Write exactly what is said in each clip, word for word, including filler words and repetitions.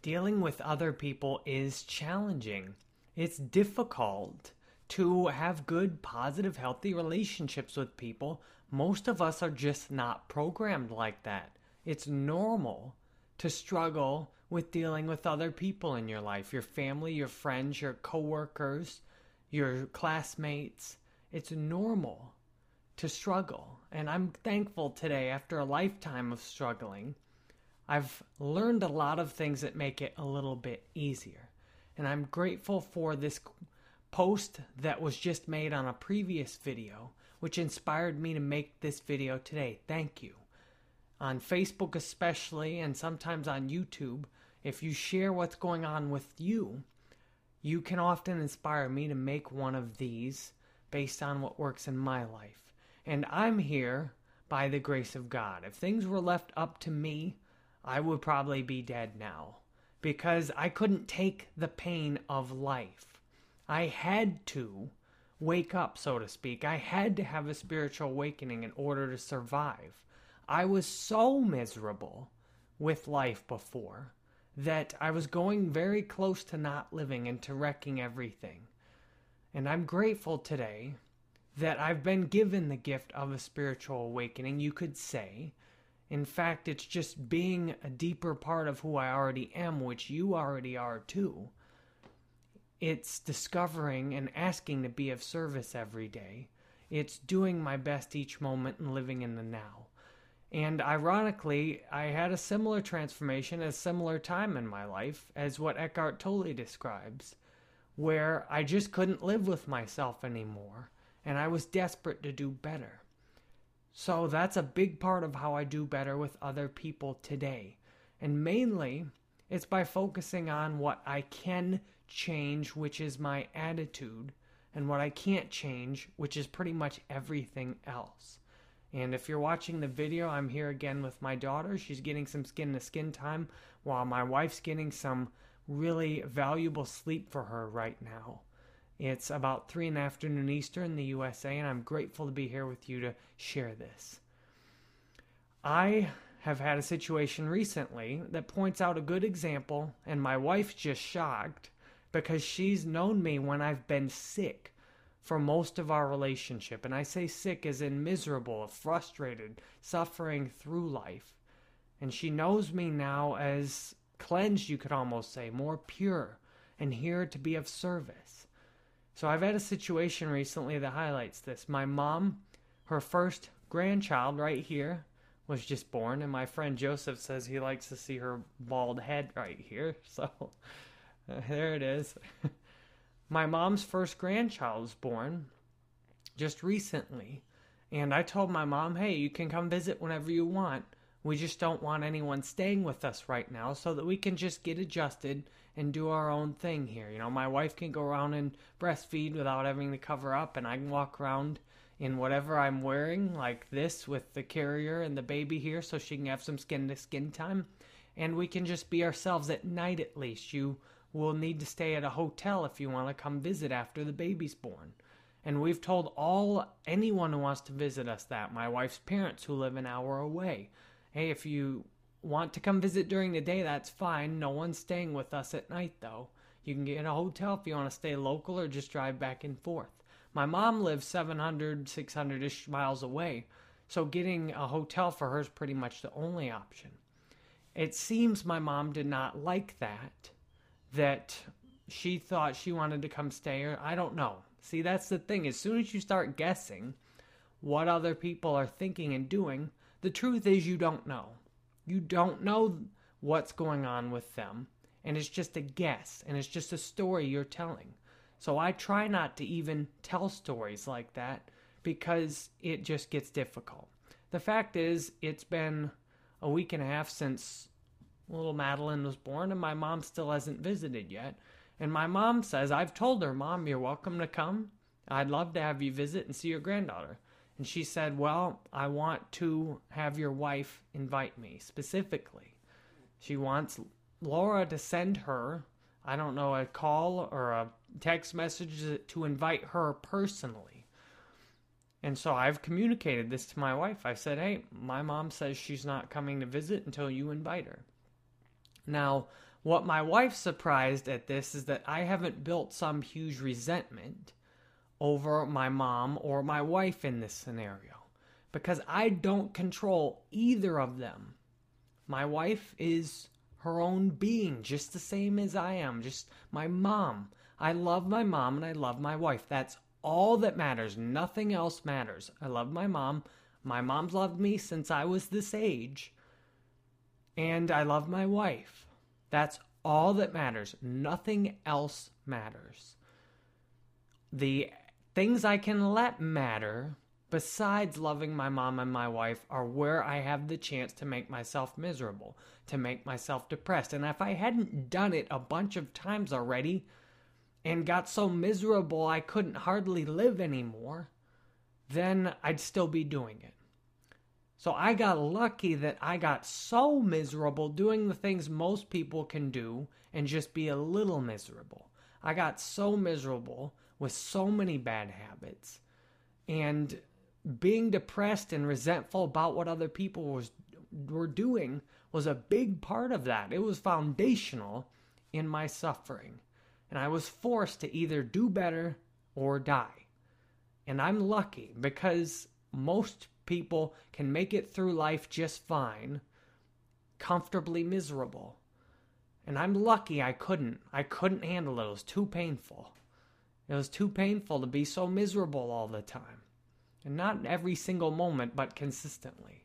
dealing with other people is challenging. It's difficult to have good, positive, healthy relationships with people. Most of us are just not programmed like that. It's normal to struggle with dealing with other people in your life, your family, your friends, your coworkers, your classmates. It's normal to struggle. And I'm thankful today, after a lifetime of struggling, I've learned a lot of things that make it a little bit easier. And I'm grateful for this post that was just made on a previous video, which inspired me to make this video today. Thank you. On Facebook especially, and sometimes on YouTube, if you share what's going on with you, you can often inspire me to make one of these based on what works in my life. And I'm here by the grace of God. If things were left up to me, I would probably be dead now, because I couldn't take the pain of life. I had to wake up, so to speak. I had to have a spiritual awakening in order to survive. I was so miserable with life before that I was going very close to not living and to wrecking everything. And I'm grateful today that I've been given the gift of a spiritual awakening, you could say. In fact, it's just being a deeper part of who I already am, which you already are too. It's discovering and asking to be of service every day. It's doing my best each moment and living in the now. And ironically, I had a similar transformation at a similar time in my life as what Eckhart Tolle describes, where I just couldn't live with myself anymore, and I was desperate to do better. So that's a big part of how I do better with other people today. And mainly, it's by focusing on what I can change, which is my attitude, and what I can't change, which is pretty much everything else. And if you're watching the video, I'm here again with my daughter. She's getting some skin-to-skin time, while my wife's getting some really valuable sleep for her right now. It's about three in the afternoon Eastern in the U S A, and I'm grateful to be here with you to share this. I have had a situation recently that points out a good example, and my wife's just shocked because she's known me when I've been sick for most of our relationship. And I say sick as in miserable, frustrated, suffering through life. And she knows me now as cleansed, you could almost say, more pure, and here to be of service. So I've had a situation recently that highlights this. My mom, her first grandchild right here, was just born, and my friend Joseph says he likes to see her bald head right here. So uh, there it is. My mom's first grandchild was born just recently, and I told my mom, hey, you can come visit whenever you want. We just don't want anyone staying with us right now so that we can just get adjusted and do our own thing here. You know, my wife can go around and breastfeed without having to cover up, and I can walk around in whatever I'm wearing, like this, with the carrier and the baby here, so she can have some skin-to-skin time. And we can just be ourselves at night at least. You will need to stay at a hotel if you want to come visit after the baby's born. And we've told all anyone who wants to visit us that, my wife's parents who live an hour away. Hey, if you want to come visit during the day, that's fine. No one's staying with us at night, though. You can get a hotel if you want to stay local or just drive back and forth. My mom lives seven hundred, six hundred-ish miles away, so getting a hotel for her is pretty much the only option. It seems my mom did not like that, that she thought she wanted to come stay, or I don't know. See, that's the thing. As soon as you start guessing what other people are thinking and doing, the truth is you don't know. You don't know what's going on with them, and it's just a guess, and it's just a story you're telling. So I try not to even tell stories like that because it just gets difficult. The fact is, it's been a week and a half since little Madeline was born, and my mom still hasn't visited yet. And my mom says, I've told her, Mom, you're welcome to come. I'd love to have you visit and see your granddaughter. And she said, well, I want to have your wife invite me specifically. She wants Laura to send her, I don't know, a call or a text message to invite her personally. And so I've communicated this to my wife. I said, hey, my mom says she's not coming to visit until you invite her. Now, What my wife's surprised at this is that I haven't built some huge resentment over my mom or my wife in this scenario, because I don't control either of them. My wife is her own being, just the same as I am, just my mom. I love my mom and I love my wife. That's all that matters. Nothing else matters. I love my mom. My mom's loved me since I was this age. And I love my wife. That's all that matters. Nothing else matters. The things I can let matter, besides loving my mom and my wife, are where I have the chance to make myself miserable, to make myself depressed. And if I hadn't done it a bunch of times already and got so miserable I couldn't hardly live anymore, then I'd still be doing it. So I got lucky that I got so miserable doing the things most people can do and just be a little miserable. I got so miserable with so many bad habits, and being depressed and resentful about what other people was, were doing was a big part of that. It was foundational in my suffering. And I was forced to either do better or die. And I'm lucky, because most people can make it through life just fine, comfortably miserable. And I'm lucky I couldn't. I couldn't handle it. It was too painful. It was too painful to be so miserable all the time. And not every single moment, but consistently.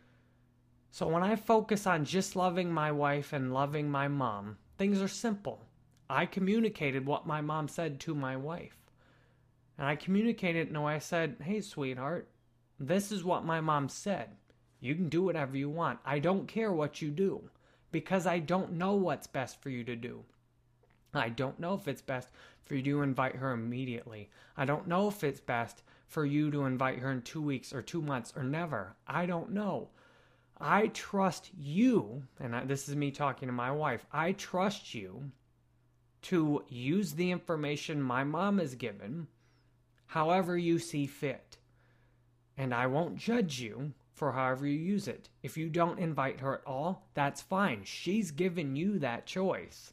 So when I focus on just loving my wife and loving my mom, things are simple. I communicated what my mom said to my wife. And I communicated in a way I said, hey, sweetheart, this is what my mom said. You can do whatever you want. I don't care what you do, because I don't know what's best for you to do. I don't know if it's best for you to invite her immediately. I don't know if it's best for you to invite her in two weeks or two months or never. I don't know. I trust you, and I, this is me talking to my wife, I trust you to use the information my mom has given however you see fit. And I won't judge you for however you use it. If you don't invite her at all, that's fine. She's given you that choice.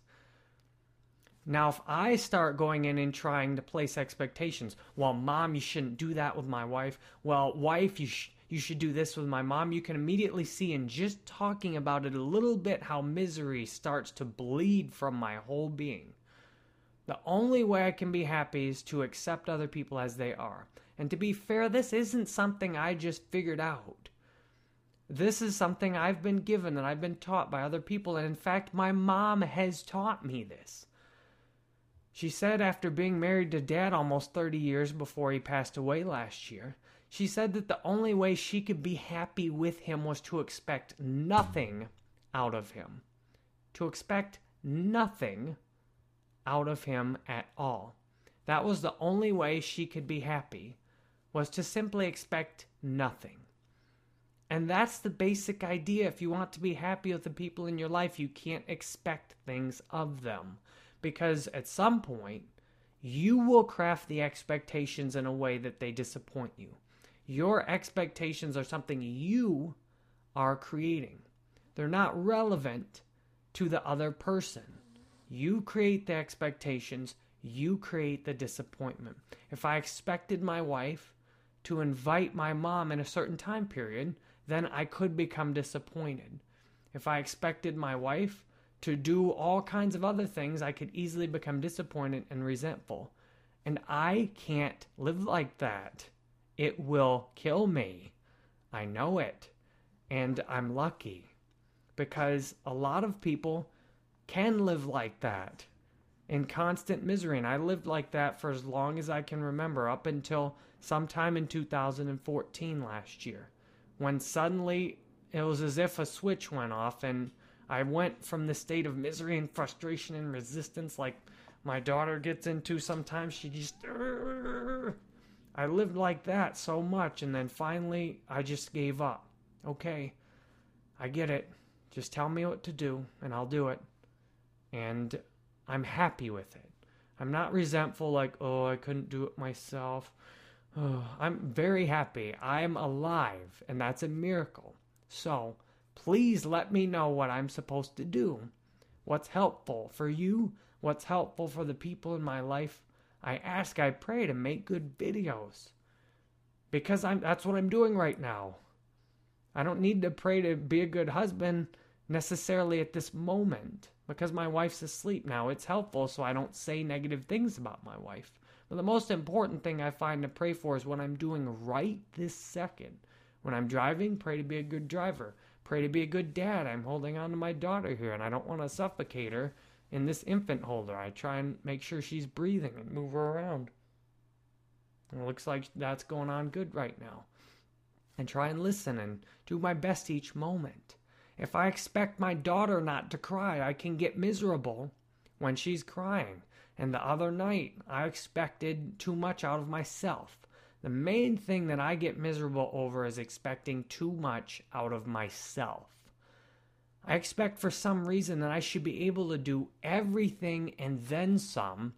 Now, if I start going in and trying to place expectations, well, mom, you shouldn't do that with my wife. Well, wife, you, sh- you should do this with my mom. You can immediately see in just talking about it a little bit how misery starts to bleed from my whole being. The only way I can be happy is to accept other people as they are. And to be fair, this isn't something I just figured out. This is something I've been given and I've been taught by other people. And in fact, my mom has taught me this. She said after being married to Dad almost thirty years before he passed away last year, she said that the only way she could be happy with him was to expect nothing out of him. To expect nothing out of him at all. That was the only way she could be happy, was to simply expect nothing. And that's the basic idea. If you want to be happy with the people in your life, you can't expect things of them. Because at some point, you will craft the expectations in a way that they disappoint you. Your expectations are something you are creating. They're not relevant to the other person. You create the expectations. You create the disappointment. If I expected my wife to invite my mom in a certain time period, then I could become disappointed. If I expected my wife to do all kinds of other things, I could easily become disappointed and resentful. And I can't live like that. It will kill me. I know it. And I'm lucky. Because a lot of people can live like that in constant misery. And I lived like that for as long as I can remember, up until sometime in two thousand fourteen last year, when suddenly it was as if a switch went off and I went from the state of misery and frustration and resistance like my daughter gets into sometimes. She just... I lived like that so much, and then finally I just gave up. Okay, I get it. Just tell me what to do, and I'll do it. And I'm happy with it. I'm not resentful like, oh, I couldn't do it myself. Oh, I'm very happy. I'm alive, and that's a miracle. So, please let me know what I'm supposed to do. What's helpful for you? What's helpful for the people in my life? I ask, I pray to make good videos. Because I'm that's what I'm doing right now. I don't need to pray to be a good husband necessarily at this moment. Because my wife's asleep now. It's helpful so I don't say negative things about my wife. But the most important thing I find to pray for is what I'm doing right this second. When I'm driving, pray to be a good driver. Pray to be a good dad. I'm holding on to my daughter here, and I don't want to suffocate her in this infant holder. I try and make sure she's breathing and move her around. It looks like that's going on good right now. And try and listen and do my best each moment. If I expect my daughter not to cry, I can get miserable when she's crying. And the other night, I expected too much out of myself. The main thing that I get miserable over is expecting too much out of myself. I expect for some reason that I should be able to do everything and then some,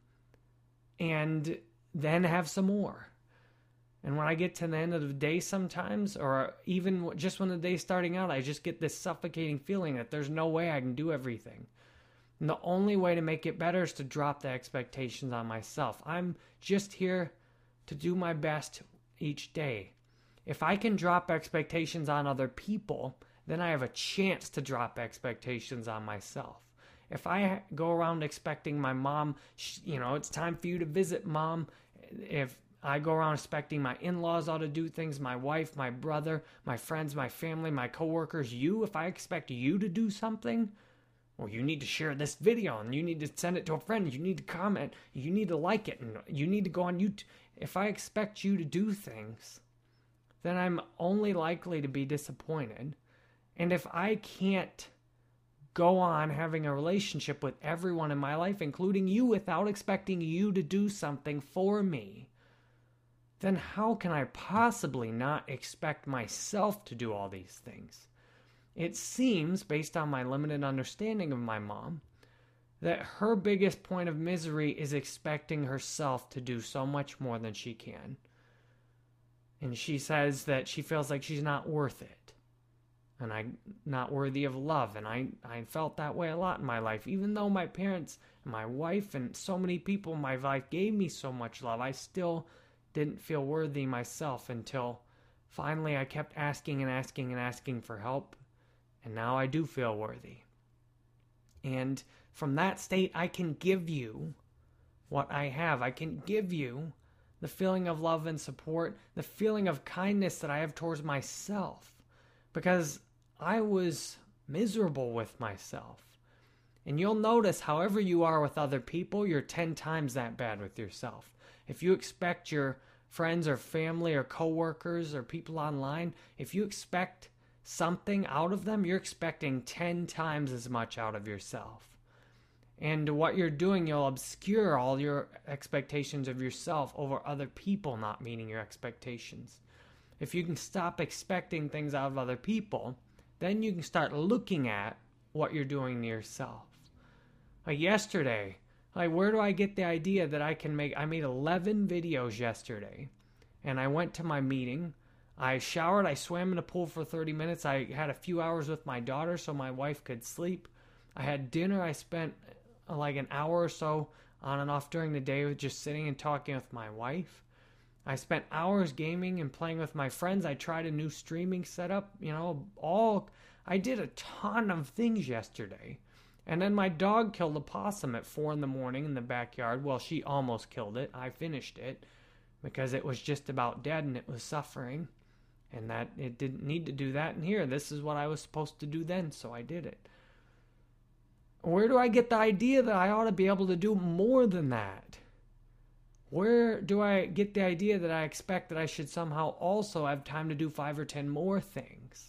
and then have some more. And when I get to the end of the day sometimes, or even just when the day's starting out, I just get this suffocating feeling that there's no way I can do everything. And the only way to make it better is to drop the expectations on myself. I'm just here to do my best each day. If I can drop expectations on other people, then I have a chance to drop expectations on myself. If I go around expecting my mom, you know, it's time for you to visit, Mom. If I go around expecting my in-laws ought to do things, my wife, my brother, my friends, my family, my coworkers, you, if I expect you to do something, well, you need to share this video, and you need to send it to a friend, you need to comment, you need to like it, and you need to go on YouTube. If I expect you to do things, then I'm only likely to be disappointed. And if I can't go on having a relationship with everyone in my life, including you, without expecting you to do something for me, then how can I possibly not expect myself to do all these things? It seems, based on my limited understanding of my mom, that her biggest point of misery is expecting herself to do so much more than she can. And she says that she feels like she's not worth it. And I'm not worthy of love. And I, I felt that way a lot in my life. Even though my parents and my wife and so many people in my life gave me so much love, I still didn't feel worthy myself until finally I kept asking and asking and asking for help. And now I do feel worthy. And from that state, I can give you what I have. I can give you the feeling of love and support, the feeling of kindness that I have towards myself. Because I was miserable with myself. And you'll notice, however you are with other people, you're ten times that bad with yourself. If you expect your friends or family or coworkers or people online, if you expect something out of them, you're expecting ten times as much out of yourself. And what you're doing, you'll obscure all your expectations of yourself over other people not meeting your expectations. If you can stop expecting things out of other people, then you can start looking at what you're doing to yourself. Like yesterday, like where do I get the idea that I can make, I made eleven videos yesterday, and I went to my meeting. I showered, I swam in a pool for thirty minutes. I had a few hours with my daughter so my wife could sleep. I had dinner. I spent uh, like an hour or so on and off during the day with just sitting and talking with my wife. I spent hours gaming and playing with my friends. I tried a new streaming setup, you know, all, I did a ton of things yesterday. And then my dog killed a possum at four in the morning in the backyard. Well, she almost killed it. I finished it because it was just about dead and it was suffering. And that it didn't need to do that in here. This is what I was supposed to do then, so I did it. Where do I get the idea that I ought to be able to do more than that? Where do I get the idea that I expect that I should somehow also have time to do five or ten more things?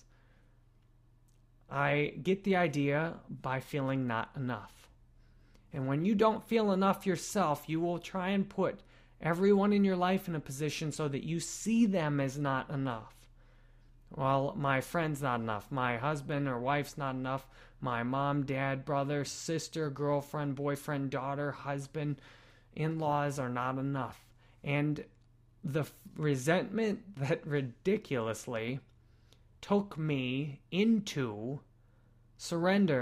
I get the idea by feeling not enough. And when you don't feel enough yourself, you will try and put everyone in your life in a position so that you see them as not enough. Well, my friend's not enough. My husband or wife's not enough. My mom, dad, brother, sister, girlfriend, boyfriend, daughter, husband, in-laws are not enough. And the f- resentment that ridiculously took me into surrender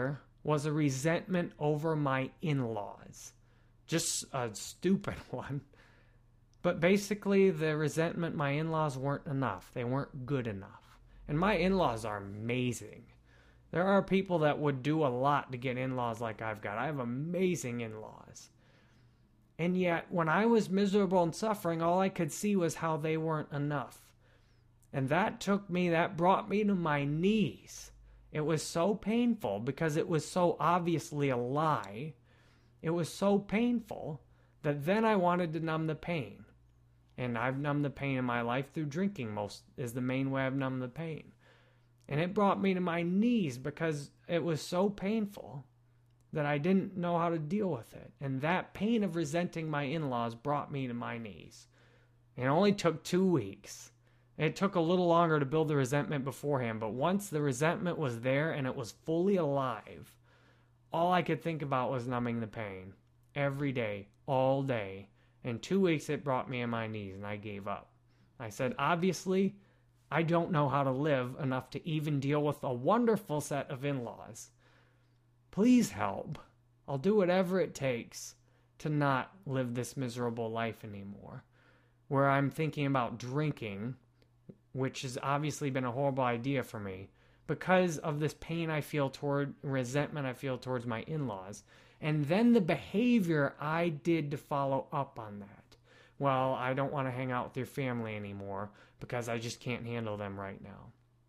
was a resentment over my in-laws. Just a stupid one. But basically, the resentment my in-laws weren't enough. They weren't good enough. And my in-laws are amazing. There are people that would do a lot to get in-laws like I've got. I have amazing in-laws. And yet, when I was miserable and suffering, all I could see was how they weren't enough. And that took me, that brought me to my knees. It was so painful because it was so obviously a lie. It was so painful that then I wanted to numb the pain. And I've numbed the pain in my life through drinking, most is the main way I've numbed the pain. And it brought me to my knees because it was so painful that I didn't know how to deal with it. And that pain of resenting my in-laws brought me to my knees. It only took two weeks. It took a little longer to build the resentment beforehand, but once the resentment was there and it was fully alive, all I could think about was numbing the pain. Every day, all day. In two weeks, it brought me to my knees, and I gave up. I said, obviously, I don't know how to live enough to even deal with a wonderful set of in-laws. Please help. I'll do whatever it takes to not live this miserable life anymore, where I'm thinking about drinking, which has obviously been a horrible idea for me, because of this pain I feel toward, resentment I feel towards my in-laws, and then the behavior I did to follow up on that. Well, I don't want to hang out with your family anymore because I just can't handle them right now.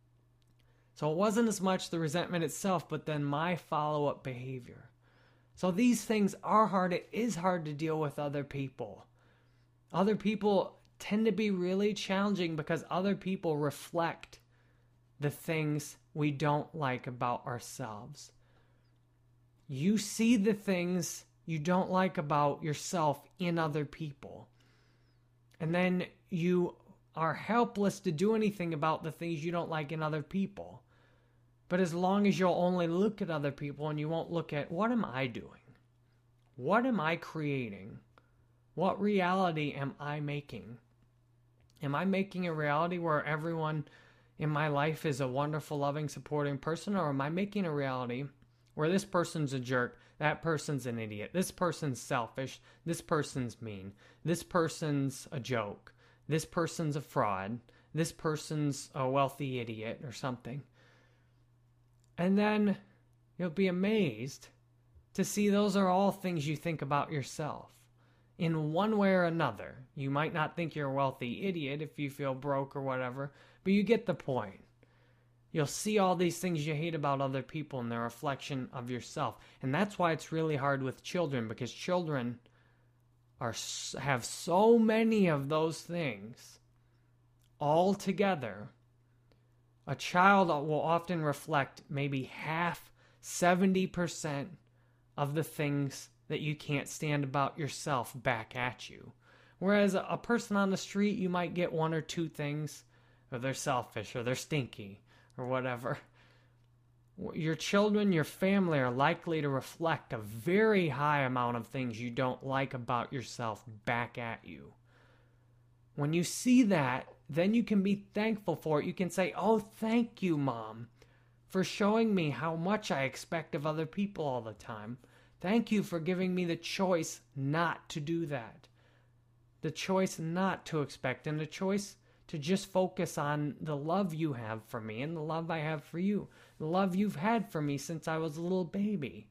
So it wasn't as much the resentment itself, but then my follow-up behavior. So these things are hard. It is hard to deal with other people. Other people tend to be really challenging because other people reflect the things we don't like about ourselves. You see the things you don't like about yourself in other people. And then you are helpless to do anything about the things you don't like in other people. But as long as you'll only look at other people and you won't look at, what am I doing? What am I creating? What reality am I making? Am I making a reality where everyone in my life is a wonderful, loving, supporting person? Or am I making a reality where this person's a jerk, that person's an idiot, this person's selfish, this person's mean, this person's a joke, this person's a fraud, this person's a wealthy idiot or something? And then you'll be amazed to see those are all things you think about yourself. In one way or another, you might not think you're a wealthy idiot if you feel broke or whatever, but you get the point. You'll see all these things you hate about other people and their reflection of yourself. And that's why it's really hard with children, because children are have so many of those things all together. A child will often reflect maybe half, seventy percent of the things that you can't stand about yourself back at you. Whereas a person on the street, you might get one or two things, or they're selfish, or they're stinky, or whatever. Your children, your family are likely to reflect a very high amount of things you don't like about yourself back at you. When you see that, then you can be thankful for it. You can say, oh, thank you, Mom, for showing me how much I expect of other people all the time. Thank you for giving me the choice not to do that. The choice not to expect, and the choice to just focus on the love you have for me and the love I have for you. The love you've had for me since I was a little baby.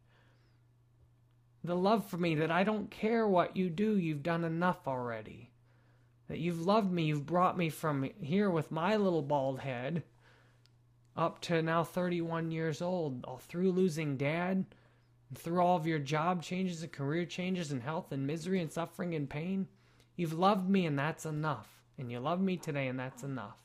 The love for me that I don't care what you do, you've done enough already. That you've loved me, you've brought me from here with my little bald head up to now thirty-one years old, all through losing Dad, through all of your job changes and career changes and health and misery and suffering and pain. You've loved me, and that's enough. And you love me today, and that's enough.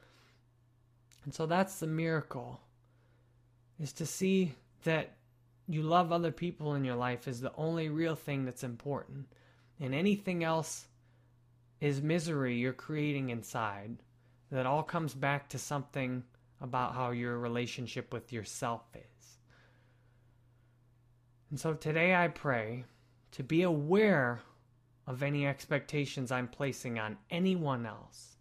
And so that's the miracle, is to see that you love other people in your life is the only real thing that's important. And anything else is misery you're creating inside. That all comes back to something about how your relationship with yourself is. And so today I pray to be aware of any expectations I'm placing on anyone else.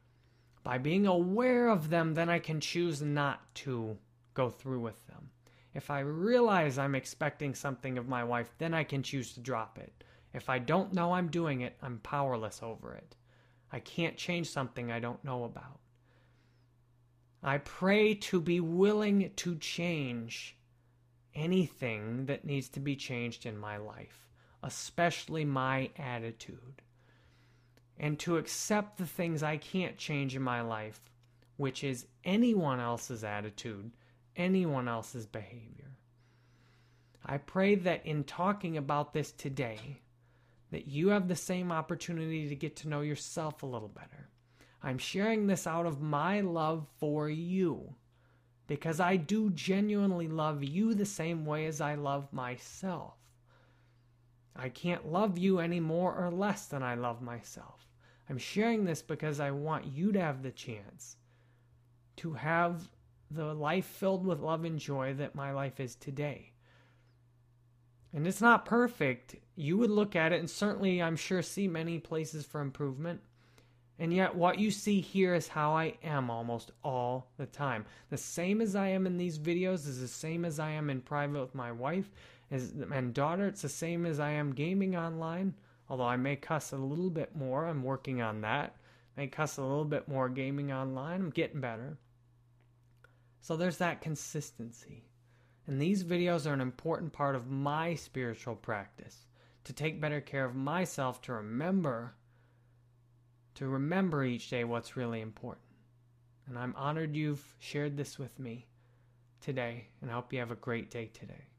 By being aware of them, then I can choose not to go through with them. If I realize I'm expecting something of my wife, then I can choose to drop it. If I don't know I'm doing it, I'm powerless over it. I can't change something I don't know about. I pray to be willing to change anything that needs to be changed in my life, especially my attitude, and to accept the things I can't change in my life, which is anyone else's attitude, anyone else's behavior. I pray that in talking about this today, that you have the same opportunity to get to know yourself a little better. I'm sharing this out of my love for you, because I do genuinely love you the same way as I love myself. I can't love you any more or less than I love myself. I'm sharing this because I want you to have the chance to have the life filled with love and joy that my life is today. And it's not perfect. You would look at it and certainly, I'm sure, see many places for improvement. And yet what you see here is how I am almost all the time. The same as I am in these videos is the same as I am in private with my wife and daughter. It's the same as I am gaming online. Although I may cuss a little bit more. I'm working on that. I may cuss a little bit more gaming online. I'm getting better. So there's that consistency. And these videos are an important part of my spiritual practice. To take better care of myself, to remember, to remember each day what's really important. And I'm honored you've shared this with me today, and I hope you have a great day today.